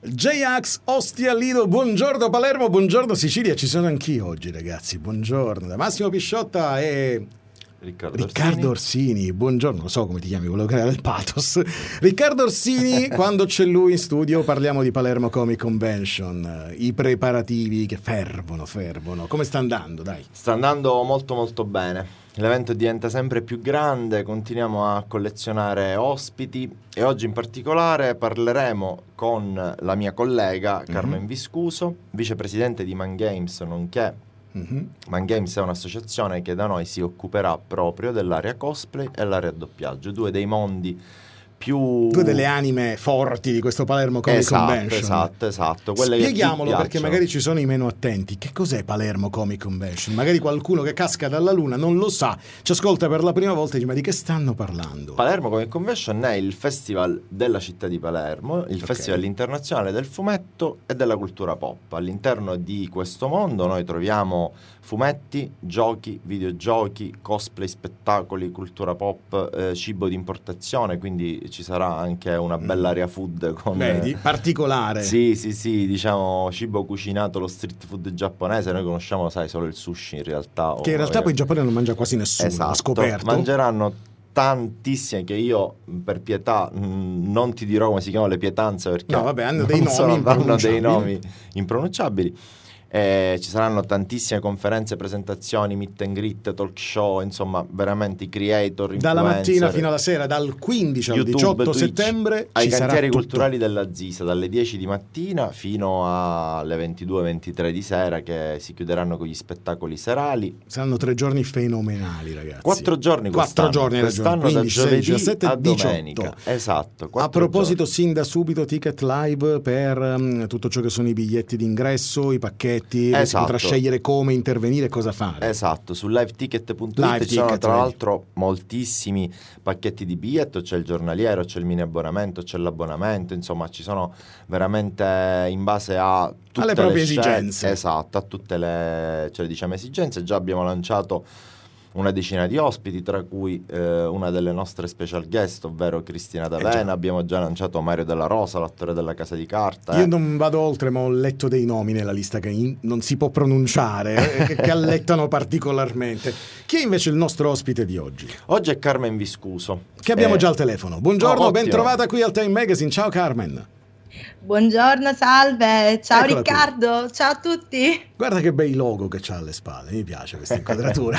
J-Ax, Ostia, Lido, buongiorno Palermo, buongiorno Sicilia, ci sono anch'io oggi ragazzi, buongiorno da Massimo Pisciotta e Riccardo Orsini, buongiorno, lo so come ti chiami, volevo creare il pathos. Riccardo Orsini, quando c'è lui in studio parliamo di Palermo Comic Convention, i preparativi che fervono, come sta andando, dai? Sta andando molto molto bene. L'evento diventa sempre più grande, continuiamo a collezionare ospiti e oggi in particolare parleremo con la mia collega Carmen Viscuso, vicepresidente di Man Games, nonché Man Games è un'associazione che da noi si occuperà proprio dell'area cosplay e l'area doppiaggio, due dei mondi più... Due delle anime forti di questo Palermo Comic Convention. Esatto. Spieghiamolo perché magari ci sono i meno attenti. Che cos'è Palermo Comic Convention? Magari qualcuno che casca dalla luna non lo sa, ci ascolta per la prima volta e dice: ma di che stanno parlando? Palermo Comic Convention è il festival della città di Palermo, il festival internazionale del fumetto e della cultura pop. All'interno di questo mondo noi troviamo fumetti, giochi, videogiochi, cosplay, spettacoli, cultura pop, cibo di importazione, quindi ci sarà anche una bella area food con... Vedi, particolare. Sì, diciamo cibo cucinato, lo street food giapponese. Noi conosciamo, sai, solo il sushi in realtà. Che in realtà poi in Giappone non mangia quasi nessuno, ho scoperto. Mangeranno tantissime che io per pietà non ti dirò come si chiamano le pietanze perché hanno dei nomi impronunciabili. Ci saranno tantissime conferenze, presentazioni, meet and greet, talk show, insomma veramente i creator, influencer, dalla mattina fino alla sera, dal 15 al YouTube, 18 Twitch, settembre ai ci cantieri sarà culturali della ZISA dalle 10 di mattina fino alle 22-23 di sera, che si chiuderanno con gli spettacoli serali. Saranno 3 giorni fenomenali, ragazzi. 4 giorni quest'anno, 15, da giovedì 17 a 18. domenica. Esatto. A proposito, sin da subito ticket live per tutto ciò che sono i biglietti d'ingresso, i pacchetti. Si potrà scegliere come intervenire e cosa fare. Esatto, su liveticket.it ci sono tra l'altro moltissimi pacchetti di biglietto, c'è il giornaliero, c'è il mini abbonamento, c'è l'abbonamento, insomma ci sono veramente in base a tutte alle proprie esigenze. Esatto, a tutte le esigenze. Già abbiamo lanciato una decina di ospiti, tra cui una delle nostre special guest, ovvero Cristina D'Avena. Abbiamo già lanciato Mario Della Rosa, l'attore della Casa di Carta. Io non vado oltre, ma ho letto dei nomi nella lista che non si può pronunciare, che allettano particolarmente. Chi è invece il nostro ospite di oggi? Oggi è Carmen Viscuso, che abbiamo già al telefono. Buongiorno, ben trovata qui al Time Magazine. Ciao Carmen. Buongiorno, salve, ciao. Eccola Riccardo, qui. Ciao a tutti. Guarda che bei logo che c'ha alle spalle, mi piace questa inquadratura.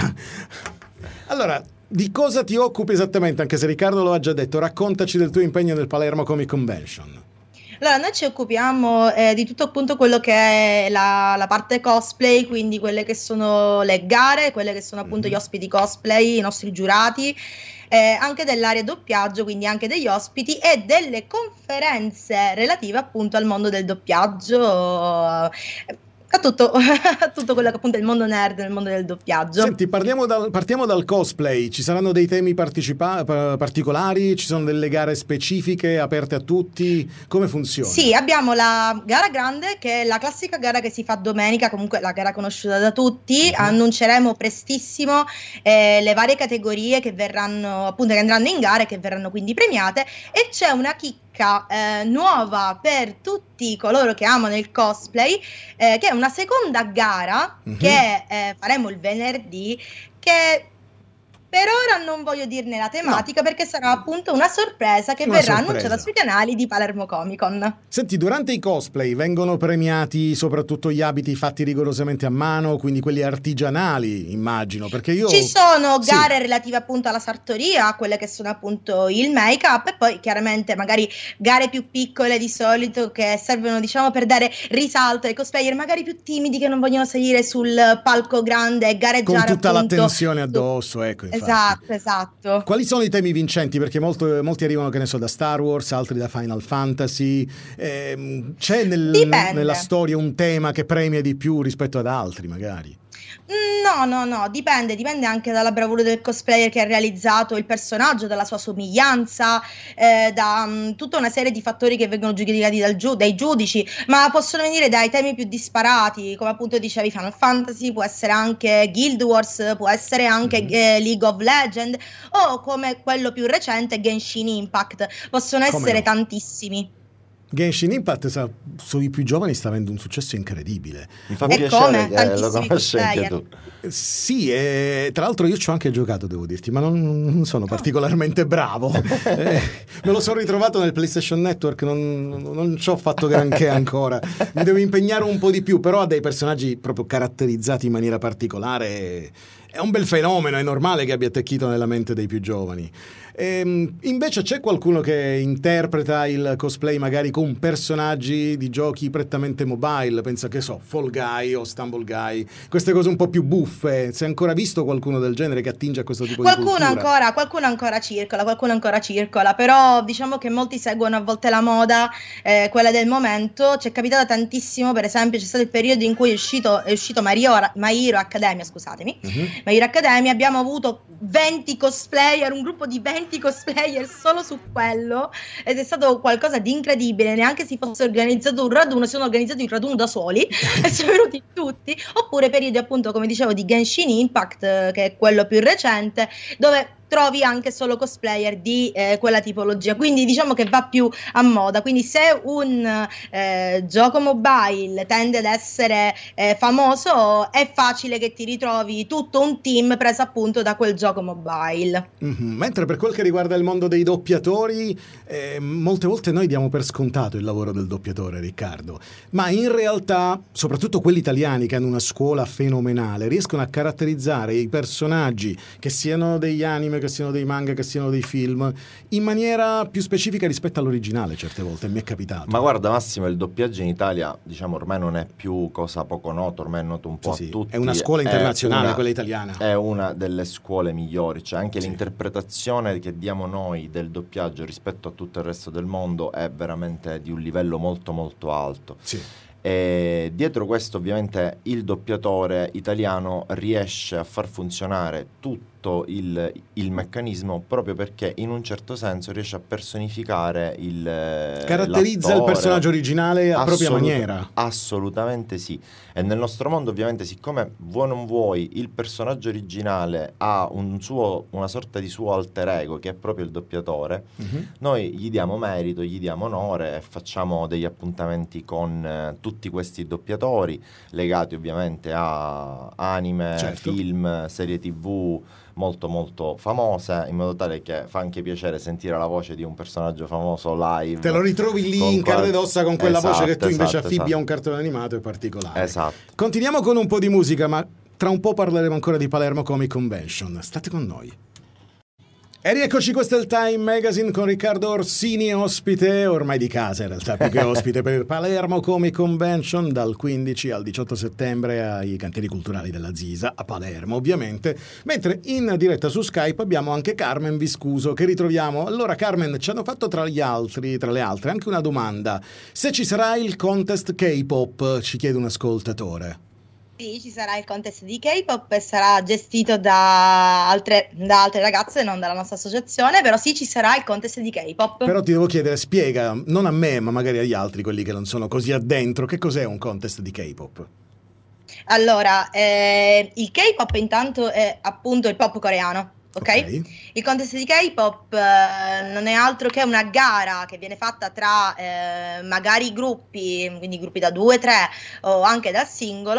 Allora, di cosa ti occupi esattamente? Anche se Riccardo lo ha già detto, raccontaci del tuo impegno nel Palermo Comic Convention. Allora, noi ci occupiamo di tutto appunto quello che è la parte cosplay, quindi quelle che sono le gare, quelle che sono appunto gli ospiti cosplay, i nostri giurati, anche dell'area doppiaggio, quindi anche degli ospiti e delle conferenze relative appunto al mondo del doppiaggio. A tutto quello che appunto è il mondo nerd nel mondo del doppiaggio. Senti, partiamo dal cosplay. Ci saranno dei temi particolari? Ci sono delle gare specifiche aperte a tutti? Come funziona? Sì, abbiamo la gara grande, che è la classica gara che si fa domenica, comunque la gara conosciuta da tutti. Annunceremo prestissimo le varie categorie che verranno, appunto, che andranno in gara e che verranno quindi premiate, e c'è una chicca nuova per tutti coloro che amano il cosplay, che è una seconda gara che faremo il venerdì, che per ora non voglio dirne la tematica, perché sarà appunto una sorpresa che verrà annunciata sui canali di Palermo Comic Con. Senti, durante i cosplay vengono premiati soprattutto gli abiti fatti rigorosamente a mano, quindi quelli artigianali, immagino, perché ci sono gare relative appunto alla sartoria, quelle che sono appunto il make-up, e poi chiaramente magari gare più piccole di solito che servono, diciamo, per dare risalto ai cosplayer magari più timidi che non vogliono salire sul palco grande e gareggiare con tutta appunto l'attenzione addosso, ecco. Esatto. Quali sono i temi vincenti? Perché molti arrivano, che ne so, da Star Wars, altri da Final Fantasy. C'è nella storia un tema che premia di più rispetto ad altri, magari? No, dipende anche dalla bravura del cosplayer che ha realizzato il personaggio, dalla sua somiglianza, da tutta una serie di fattori che vengono giudicati dai giudici, ma possono venire dai temi più disparati, come appunto dicevi Final Fantasy, può essere anche Guild Wars, può essere anche League of Legends, o come quello più recente Genshin Impact. Possono essere tantissimi. Genshin Impact sui più giovani sta avendo un successo incredibile. Mi fa piacere che lo conosci anche tu. Sì, e tra l'altro io ci ho anche giocato, devo dirti, ma non sono particolarmente bravo. Me lo sono ritrovato nel PlayStation Network, non ci ho fatto granché ancora. Mi devo impegnare un po' di più, però ha dei personaggi proprio caratterizzati in maniera particolare. È un bel fenomeno, è normale che abbia attecchito nella mente dei più giovani. Invece c'è qualcuno che interpreta il cosplay magari con personaggi di giochi prettamente mobile, pensa che so, Fall Guy o Stumble Guy, queste cose un po' più buffe. Si è ancora visto qualcuno del genere che attinge a questo tipo di cultura? Qualcuno ancora circola, però diciamo che molti seguono a volte la moda, quella del momento. Ci è capitato tantissimo, per esempio c'è stato il periodo in cui è uscito My Hero Academia, scusatemi. My Hero Academia, abbiamo avuto 20 cosplayer, un gruppo di 20 cosplayer solo su quello, ed è stato qualcosa di incredibile. Neanche si fosse organizzato un raduno, si sono organizzati il raduno da soli e sono venuti tutti. Oppure periodi, appunto, come dicevo, di Genshin Impact, che è quello più recente, dove trovi anche solo cosplayer di quella tipologia, quindi diciamo che va più a moda. Quindi se un gioco mobile tende ad essere famoso, è facile che ti ritrovi tutto un team preso appunto da quel gioco mobile. Mentre per quel che riguarda il mondo dei doppiatori, molte volte noi diamo per scontato il lavoro del doppiatore, Riccardo, ma in realtà soprattutto quelli italiani che hanno una scuola fenomenale riescono a caratterizzare i personaggi, che siano degli anime, che siano dei manga, che siano dei film, in maniera più specifica rispetto all'originale. Certe volte mi è capitato. Ma guarda Massimo, il doppiaggio in Italia, diciamo, ormai non è più cosa poco nota, ormai è noto un po' a tutti. È una scuola internazionale, quella italiana. È una delle scuole migliori, cioè anche l'interpretazione che diamo noi del doppiaggio rispetto a tutto il resto del mondo è veramente di un livello molto molto alto. Sì. E dietro questo ovviamente il doppiatore italiano riesce a far funzionare tutto il meccanismo, proprio perché in un certo senso riesce a personificare caratterizza l'attore, il personaggio originale a propria maniera. Assolutamente sì. E nel nostro mondo ovviamente, siccome vuoi non vuoi il personaggio originale ha una sorta di suo alter ego che è proprio il doppiatore, noi gli diamo merito, gli diamo onore e facciamo degli appuntamenti con tutti questi doppiatori legati ovviamente a anime, film, serie TV molto molto famose, in modo tale che fa anche piacere sentire la voce di un personaggio famoso live. Te lo ritrovi lì in carne ed ossa con quella voce che tu invece affibbi a un cartone animato, è particolare. Esatto. Continuiamo con un po' di musica, ma tra un po' parleremo ancora di Palermo Comic Convention. State con noi. E rieccoci, questo è il Time Magazine con Riccardo Orsini, ospite ormai di casa in realtà, più che ospite, per Palermo Comic Convention dal 15 al 18 settembre ai Cantieri Culturali della Zisa, a Palermo ovviamente, mentre in diretta su Skype abbiamo anche Carmen Viscuso che ritroviamo. Allora Carmen, ci hanno fatto tra le altre anche una domanda: se ci sarà il contest K-pop, ci chiede un ascoltatore. Sì, ci sarà il contest di K-pop e sarà gestito da altre ragazze, non dalla nostra associazione, però sì, ci sarà il contest di K-pop. Però ti devo chiedere, spiega, non a me, ma magari agli altri, quelli che non sono così addentro, che cos'è un contest di K-pop? Allora, il K-pop intanto è appunto il pop coreano. Okay? Il contest di K-pop non è altro che una gara che viene fatta tra magari gruppi, quindi gruppi da 2, 3 o anche da singolo.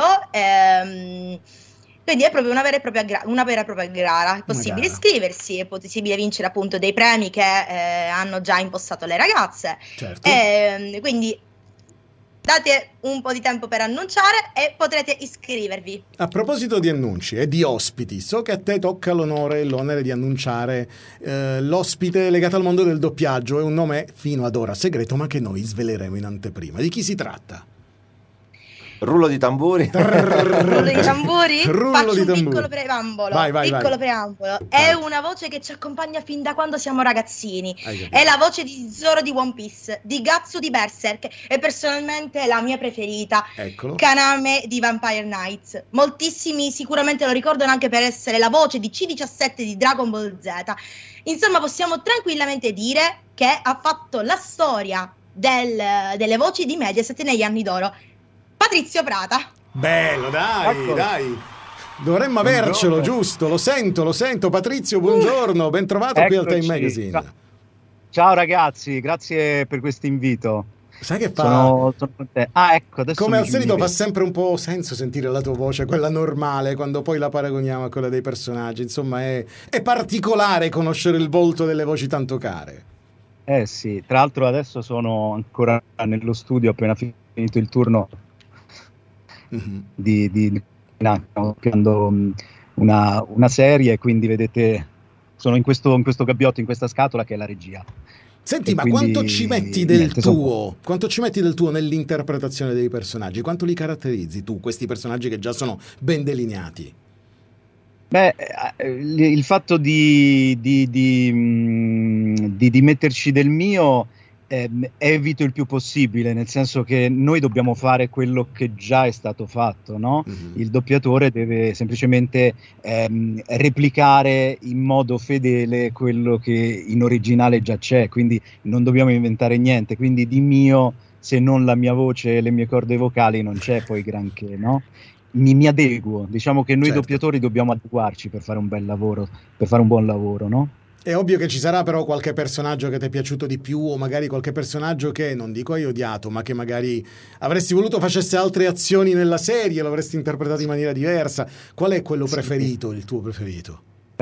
Quindi è proprio una vera e propria gara. È possibile iscriversi, è possibile vincere appunto dei premi che hanno già impostato le ragazze. Certo. Quindi date un po' di tempo per annunciare e potrete iscrivervi. A proposito di annunci e di ospiti, so che a te tocca l'onere di annunciare l'ospite legato al mondo del doppiaggio. È un nome fino ad ora segreto, ma che noi sveleremo in anteprima. Di chi si tratta? Rullo di tamburi. Rullo di tamburi? Faccio un piccolo preambolo. Vai. Preambolo. È una voce che ci accompagna fin da quando siamo ragazzini. È la voce di Zoro di One Piece, di Gatsu di Berserk e personalmente la mia preferita, Eccolo. Kaname di Vampire Knights. Moltissimi sicuramente lo ricordano anche per essere la voce di C17 di Dragon Ball Z. Insomma, possiamo tranquillamente dire che ha fatto la storia delle voci di Mediaset negli anni d'oro. Patrizio Prata. Bello, dai. Dovremmo avercelo, giusto? Lo sento. Patrizio, buongiorno, ben trovato qui al Time Magazine. Ciao ragazzi, grazie per questo invito. Sai che sono contento. Ecco, adesso come al solito fa sempre un po' senso sentire la tua voce, quella normale, quando poi la paragoniamo a quella dei personaggi. Insomma, è particolare conoscere il volto delle voci tanto care. Sì, tra l'altro adesso sono ancora nello studio, appena finito il turno di creando una serie, quindi vedete, sono in questo gabbiotto, in questa scatola che è la regia. Senti, ma quindi, quanto ci metti del tuo? Quanto ci metti del tuo nell'interpretazione dei personaggi? Quanto li caratterizzi tu, questi personaggi che già sono ben delineati? Beh, il fatto di metterci del mio evito il più possibile, nel senso che noi dobbiamo fare quello che già è stato fatto, no? Il doppiatore deve semplicemente replicare in modo fedele quello che in originale già c'è, quindi non dobbiamo inventare niente, quindi di mio, se non la mia voce e le mie corde vocali, non c'è poi granché, no? Mi adeguo, diciamo che noi doppiatori dobbiamo adeguarci per fare un bel lavoro, per fare un buon lavoro, no? È ovvio che ci sarà però qualche personaggio che ti è piaciuto di più, o magari qualche personaggio che, non dico hai odiato, ma che magari avresti voluto facesse altre azioni nella serie, lo avresti interpretato in maniera diversa. Qual è quello preferito, il tuo preferito?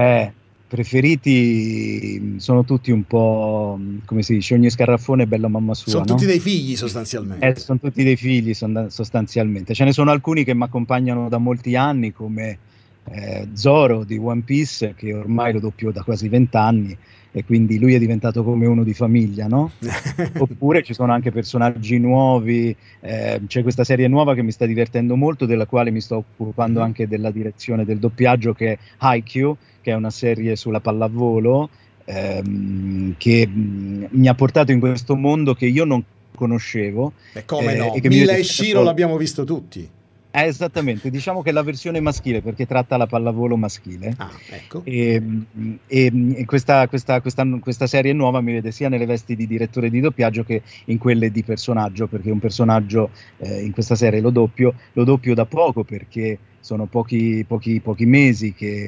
Preferiti sono tutti un po', come si dice, ogni scarraffone è bello a mamma sua. Sono tutti dei figli sostanzialmente. Sono tutti dei figli sostanzialmente. Ce ne sono alcuni che mi accompagnano da molti anni, come Zoro di One Piece, che ormai lo doppio da quasi 20 anni e quindi lui è diventato come uno di famiglia, no? Oppure ci sono anche personaggi nuovi, c'è questa serie nuova che mi sta divertendo molto, della quale mi sto occupando anche della direzione del doppiaggio, che è Haikyuu, che è una serie sulla pallavolo, che mi ha portato in questo mondo che io non conoscevo. E come no? Mila e Shiro l'abbiamo visto tutti. Esattamente, diciamo che è la versione maschile, perché tratta la pallavolo maschile. Ecco. E questa serie nuova mi vede sia nelle vesti di direttore di doppiaggio che in quelle di personaggio, perché un personaggio in questa serie lo doppio da poco, perché sono pochi mesi che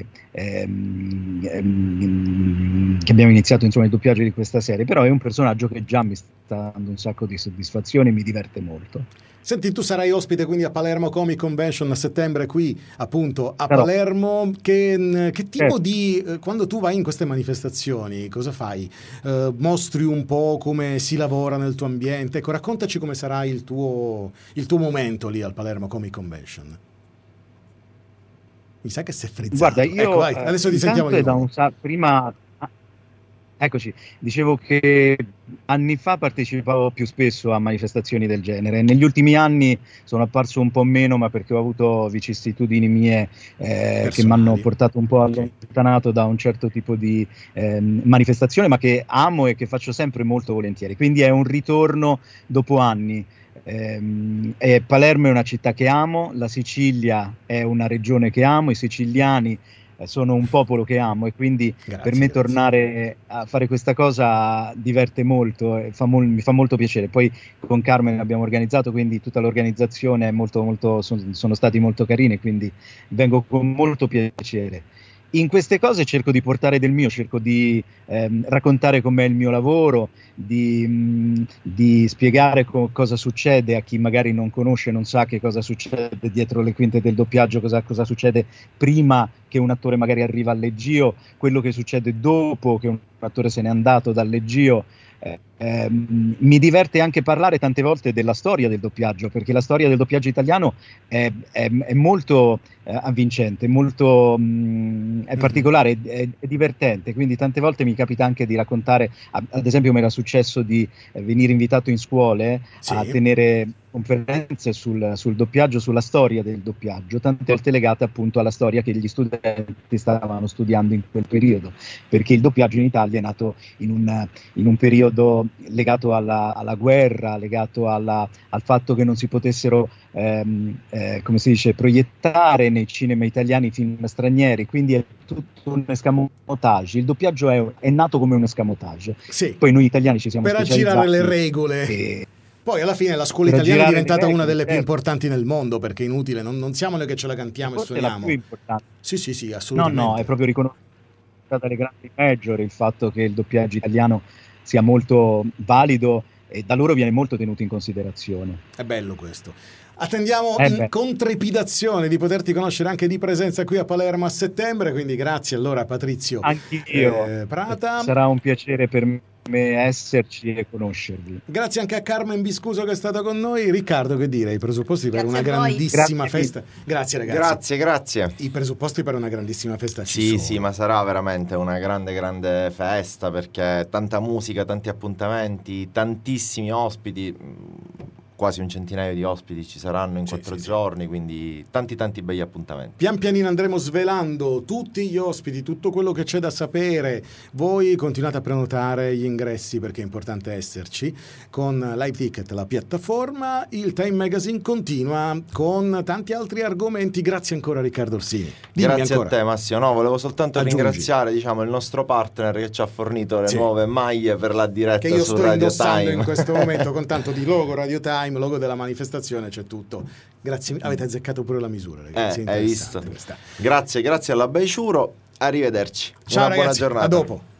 abbiamo iniziato, insomma, il doppiaggio di questa serie, però è un personaggio che già mi sta dando un sacco di soddisfazione e mi diverte molto. Senti, tu sarai ospite quindi a Palermo Comic Convention a settembre qui appunto a Palermo. Che tipo di, quando tu vai in queste manifestazioni, cosa fai? Mostri un po' come si lavora nel tuo ambiente? Ecco, raccontaci come sarà il tuo momento lì al Palermo Comic Convention. Mi sa che sei frizzato. Guarda, io ecco, vai, adesso ti sentiamo di nuovo. Prima eccoci, dicevo che anni fa partecipavo più spesso a manifestazioni del genere. Negli ultimi anni sono apparso un po' meno, ma perché ho avuto vicissitudini mie che mi hanno portato un po' allontanato da un certo tipo di manifestazione, ma che amo e che faccio sempre molto volentieri. Quindi è un ritorno dopo anni. Palermo è una città che amo, la Sicilia è una regione che amo, i siciliani sono un popolo che amo, e quindi per me tornare a fare questa cosa diverte molto, mi fa molto piacere. Poi con Carmen abbiamo organizzato, quindi tutta l'organizzazione è sono stati molto carini, quindi vengo con molto piacere. In queste cose cerco di portare del mio, cerco di raccontare com'è il mio lavoro, di spiegare cosa succede a chi magari non conosce, non sa che cosa succede dietro le quinte del doppiaggio, cosa succede prima che un attore magari arriva al leggio, quello che succede dopo che un attore se n'è andato dal leggio. Mi diverte anche parlare tante volte della storia del doppiaggio, perché la storia del doppiaggio italiano è molto avvincente, molto è particolare, è divertente, quindi tante volte mi capita anche di raccontare, ad esempio mi era successo di venire invitato in scuole a tenere conferenze sul doppiaggio, sulla storia del doppiaggio, tante volte legate appunto alla storia che gli studenti stavano studiando in quel periodo, perché il doppiaggio in Italia è nato in un periodo legato alla guerra, legato al fatto che non si potessero come si dice, proiettare nei cinema italiani film stranieri, quindi è tutto un escamotage. Il doppiaggio è nato come un escamotage. Poi noi italiani ci siamo specializzati per aggirare le regole. Poi alla fine la scuola italiana è diventata una delle più importanti nel mondo, perché è inutile, non siamo noi che ce la cantiamo e suoniamo. È la più importante. Sì, assolutamente. No, è proprio riconosciuta dalle grandi major il fatto che il doppiaggio italiano sia molto valido e da loro viene molto tenuto in considerazione. È bello questo. Attendiamo con trepidazione di poterti conoscere anche di presenza qui a Palermo a settembre, quindi grazie allora Patrizio Anch'io. Prata. Sarà un piacere per me esserci e conoscervi. Grazie anche a Carmen Biscuso che è stata con noi. Riccardo, che dire, i presupposti per una grandissima festa. Grazie ragazzi. Grazie. I presupposti per una grandissima festa sì, ma sarà veramente una grande festa, perché tanta musica, tanti appuntamenti, tantissimi ospiti. Quasi un centinaio di ospiti ci saranno in 4 giorni, quindi tanti begli appuntamenti. Pian pianino andremo svelando tutti gli ospiti, tutto quello che c'è da sapere. Voi continuate a prenotare gli ingressi, perché è importante esserci, con Live Ticket, la piattaforma. Il Time Magazine continua con tanti altri argomenti. Grazie ancora Riccardo Orsini. Grazie ancora a te Massimo. No, volevo soltanto ringraziare il nostro partner che ci ha fornito le nuove maglie per la diretta che io su sto Radio indossando Time in questo momento, con tanto di logo Radio Time, logo della manifestazione, c'è tutto. Grazie, avete azzeccato pure la misura, ragazzi. Hai visto? Grazie alla Beiciuro, arrivederci. Ciao Una ragazzi, buona giornata. a dopo.